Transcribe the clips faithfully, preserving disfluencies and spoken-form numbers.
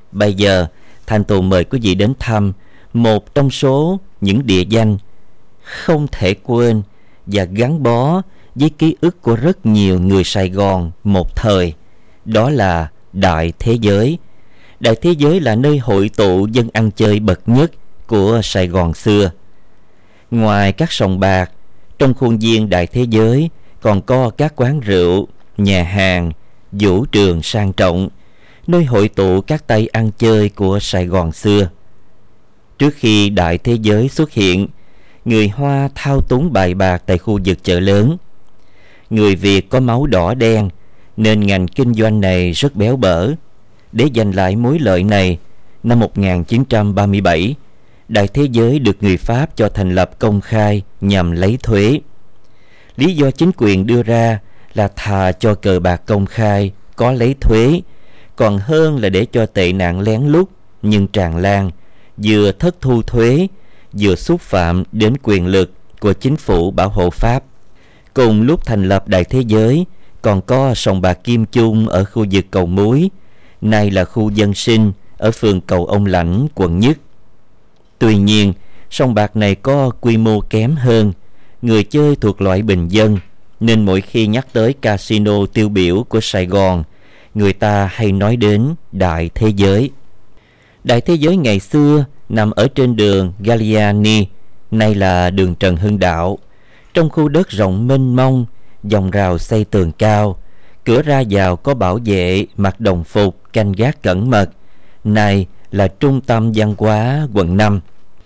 Bây giờ Thanh Tùng mời quý vị đến thăm một trong số những địa danh không thể quên và gắn bó với ký ức của rất nhiều người Sài Gòn một thời. Đó là Đại Thế Giới. Đại Thế Giới là nơi hội tụ dân ăn chơi bậc nhất của Sài Gòn xưa. Ngoài các sòng bạc, trong khuôn viên Đại Thế Giới còn có các quán rượu, nhà hàng, vũ trường sang trọng, nơi hội tụ các tay ăn chơi của Sài Gòn xưa. Trước khi Đại Thế Giới xuất hiện, người Hoa thao túng bài bạc tại khu vực chợ lớn. Người Việt có máu đỏ đen nên ngành kinh doanh này rất béo bở. Để giành lại mối lợi này, năm một nghìn chín trăm ba mươi bảy, Đại Thế Giới được người Pháp cho thành lập công khai nhằm lấy thuế. Lý do chính quyền đưa ra là thà cho cờ bạc công khai có lấy thuế, còn hơn là để cho tệ nạn lén lút nhưng tràn lan, vừa thất thu thuế, vừa xúc phạm đến quyền lực của chính phủ bảo hộ Pháp. Cùng lúc thành lập Đại Thế Giới, còn có sòng bạc Kim Chung ở khu vực Cầu Muối, nay là khu dân sinh ở phường Cầu Ông Lãnh, quận Nhất. Tuy nhiên, sòng bạc này có quy mô kém hơn, người chơi thuộc loại bình dân, nên mỗi khi nhắc tới casino tiêu biểu của Sài Gòn, người ta hay nói đến Đại Thế Giới. Đại Thế Giới ngày xưa nằm ở trên đường Galliani, nay là đường Trần Hưng Đạo, trong khu đất rộng mênh mông, vòng rào xây tường cao, cửa ra vào có bảo vệ mặc đồng phục canh gác cẩn mật, nay là trung tâm văn hóa quận năm.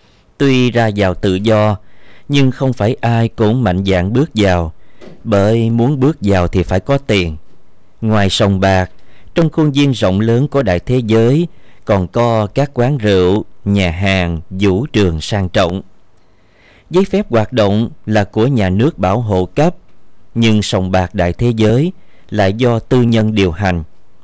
Tuy ra vào tự do, nhưng không phải ai cũng mạnh dạn bước vào, bởi muốn bước vào thì phải có tiền. Ngoài sòng bạc, trong khuôn viên rộng lớn của Đại Thế Giới còn có các quán rượu, nhà hàng, vũ trường sang trọng. Giấy phép hoạt động là của nhà nước bảo hộ cấp, nhưng sòng bạc Đại Thế Giới lại do tư nhân điều hành.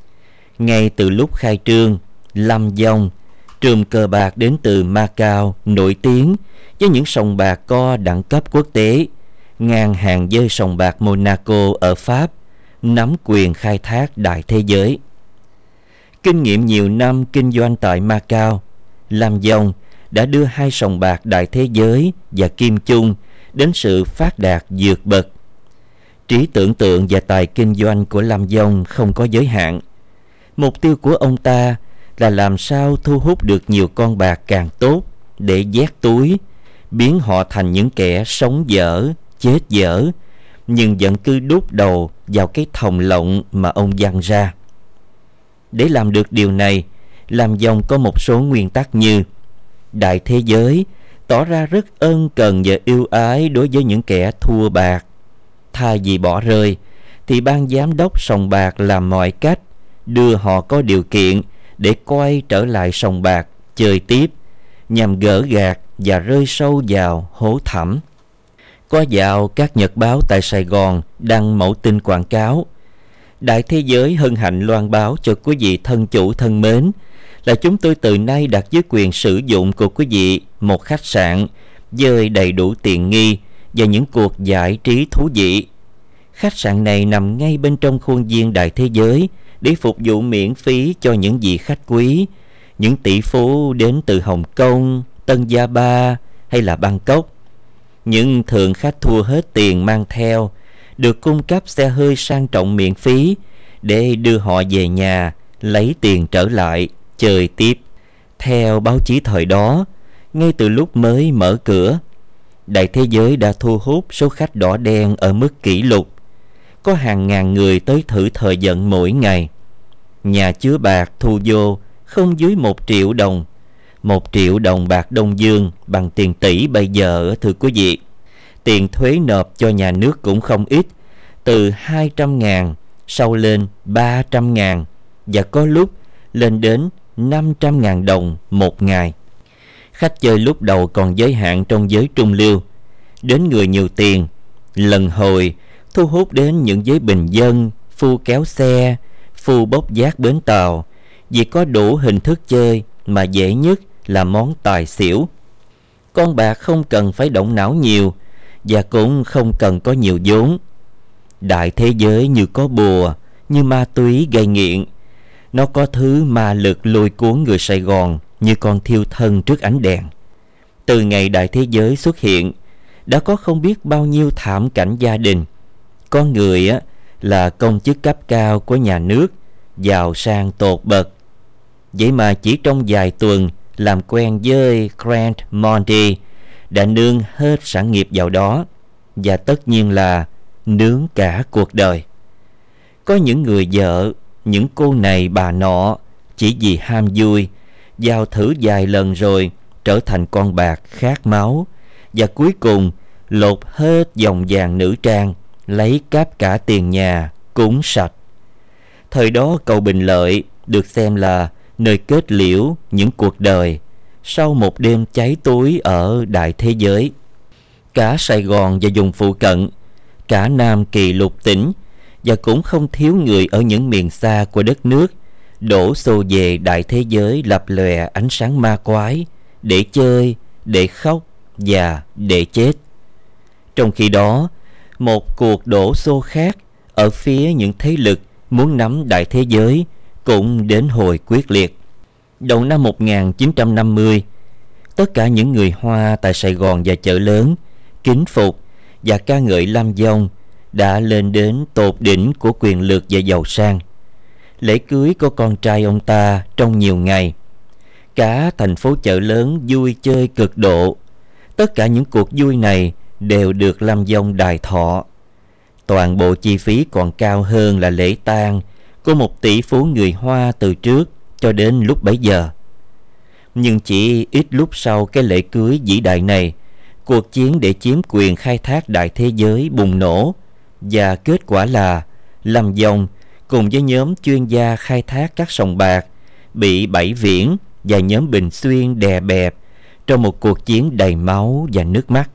Ngay từ lúc khai trương, Lâm Dông, trường cờ bạc đến từ Macau nổi tiếng với những sòng bạc có đẳng cấp quốc tế, ngang hàng với sòng bạc Monaco ở Pháp, nắm quyền khai thác Đại Thế Giới. Kinh nghiệm nhiều năm kinh doanh tại Macau, Lâm Dông đã đưa hai sòng bạc Đại Thế Giới và Kim Chung đến sự phát đạt vượt bậc. Trí tưởng tượng và tài kinh doanh của Lâm Dông không có giới hạn. Mục tiêu của ông ta là làm sao thu hút được nhiều con bạc càng tốt để vét túi, biến họ thành những kẻ sống dở, chết dở, nhưng vẫn cứ đút đầu vào cái thòng lọng mà ông văng ra. Để làm được điều này, Lâm Dông có một số nguyên tắc như: Đại Thế Giới tỏ ra rất ân cần và yêu ái đối với những kẻ thua bạc. Thay vì bỏ rơi, thì ban giám đốc sòng bạc làm mọi cách đưa họ có điều kiện để quay trở lại sòng bạc chơi tiếp, nhằm gỡ gạc và rơi sâu vào hố thẳm. Có dạo các nhật báo tại Sài Gòn đăng mẫu tin quảng cáo: Đại Thế Giới hân hạnh loan báo cho quý vị thân chủ thân mến là chúng tôi từ nay đặt dưới quyền sử dụng của quý vị một khách sạn với đầy đủ tiện nghi và những cuộc giải trí thú vị. Khách sạn này nằm ngay bên trong khuôn viên Đại Thế Giới để phục vụ miễn phí cho những vị khách quý, những tỷ phú đến từ Hồng Kông, Tân Gia Ba hay là Bangkok. Những thượng khách thua hết tiền mang theo được cung cấp xe hơi sang trọng miễn phí để đưa họ về nhà, lấy tiền trở lại, chơi tiếp. Theo báo chí thời đó, ngay từ lúc mới mở cửa, Đại Thế Giới đã thu hút số khách đỏ đen ở mức kỷ lục. Có hàng ngàn người tới thử thời vận mỗi ngày. Nhà chứa bạc thu vô không dưới một triệu đồng. Một triệu đồng bạc Đông Dương bằng tiền tỷ bây giờ, thưa quý vị. Tiền thuế nộp cho nhà nước cũng không ít, từ hai trăm ngàn, sau lên ba trăm ngàn, và có lúc lên đến năm trăm ngàn đồng một ngày. Khách chơi lúc đầu còn giới hạn trong giới trung lưu, đến người nhiều tiền, lần hồi thu hút đến những giới bình dân, phu kéo xe, phu bốc vác bến tàu, vì có đủ hình thức chơi mà dễ nhất là món tài xỉu. Con bạc không cần phải động não nhiều và cũng không cần có nhiều vốn. Đại Thế Giới như có bùa, như ma túy gây nghiện. Nó có thứ ma lực lôi cuốn người Sài Gòn như con thiêu thân trước ánh đèn. Từ ngày Đại Thế Giới xuất hiện, đã có không biết bao nhiêu thảm cảnh gia đình. Có người á, là công chức cấp cao của nhà nước, giàu sang tột bậc. Vậy mà chỉ trong vài tuần làm quen với Grant Monty, đã nương hết sản nghiệp vào đó, và tất nhiên là nướng cả cuộc đời. Có những người vợ, những cô này bà nọ, chỉ vì ham vui, vào thử vài lần rồi trở thành con bạc khát máu, và cuối cùng lột hết vòng vàng nữ trang, lấy cắp cả tiền nhà, cúng sạch. Thời đó cầu Bình Lợi được xem là nơi kết liễu những cuộc đời sau một đêm cháy túi ở Đại Thế Giới. Cả Sài Gòn và vùng phụ cận, cả Nam Kỳ lục tỉnh, và cũng không thiếu người ở những miền xa của đất nước đổ xô về Đại Thế Giới lập lòe ánh sáng ma quái, để chơi, để khóc và để chết. Trong khi đó, một cuộc đổ xô khác ở phía những thế lực muốn nắm Đại Thế Giới cũng đến hồi quyết liệt. Đầu năm một nghìn chín trăm năm mươi, tất cả những người Hoa tại Sài Gòn và chợ lớn kính phục và ca ngợi Lam Dông đã lên đến tột đỉnh của quyền lực và giàu sang. Lễ cưới của con trai ông ta trong nhiều ngày. Cả thành phố chợ lớn vui chơi cực độ. Tất cả những cuộc vui này đều được Lam Dông đài thọ. Toàn bộ chi phí còn cao hơn là lễ tang của một tỷ phú người Hoa từ trước cho đến lúc bấy giờ. Nhưng chỉ ít lúc sau cái lễ cưới vĩ đại này, cuộc chiến để chiếm quyền khai thác Đại Thế Giới bùng nổ, và kết quả là Lam Dông cùng với nhóm chuyên gia khai thác các sòng bạc bị Bảy Viễn và nhóm Bình Xuyên đè bẹp trong một cuộc chiến đầy máu và nước mắt.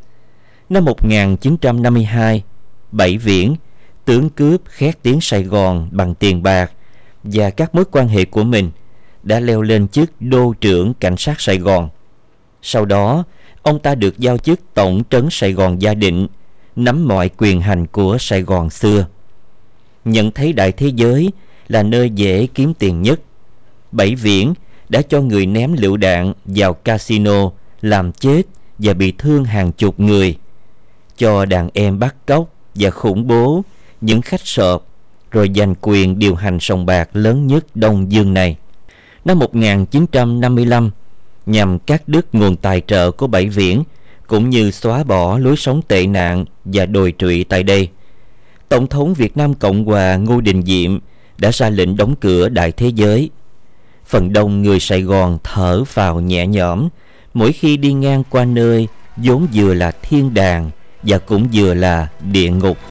Năm một nghìn chín trăm năm mươi hai, Bảy Viễn, tướng cướp khét tiếng Sài Gòn bằng tiền bạc và các mối quan hệ của mình, đã leo lên chức đô trưởng cảnh sát Sài Gòn. Sau đó, ông ta được giao chức tổng trấn Sài Gòn Gia Định, nắm mọi quyền hành của Sài Gòn xưa. Nhận thấy Đại Thế Giới là nơi dễ kiếm tiền nhất, Bảy Viễn đã cho người ném lựu đạn vào casino, làm chết và bị thương hàng chục người, cho đàn em bắt cóc và khủng bố những khách sộp, rồi giành quyền điều hành sòng bạc lớn nhất Đông Dương này. Năm một nghìn chín trăm năm mươi lăm, nhằm cắt đứt nguồn tài trợ của Bảy Viễn, cũng như xóa bỏ lối sống tệ nạn và đồi trụy tại đây, Tổng thống Việt Nam Cộng Hòa Ngô Đình Diệm đã ra lệnh đóng cửa Đại Thế Giới. Phần đông người Sài Gòn thở phào nhẹ nhõm mỗi khi đi ngang qua nơi vốn vừa là thiên đàng và cũng vừa là địa ngục.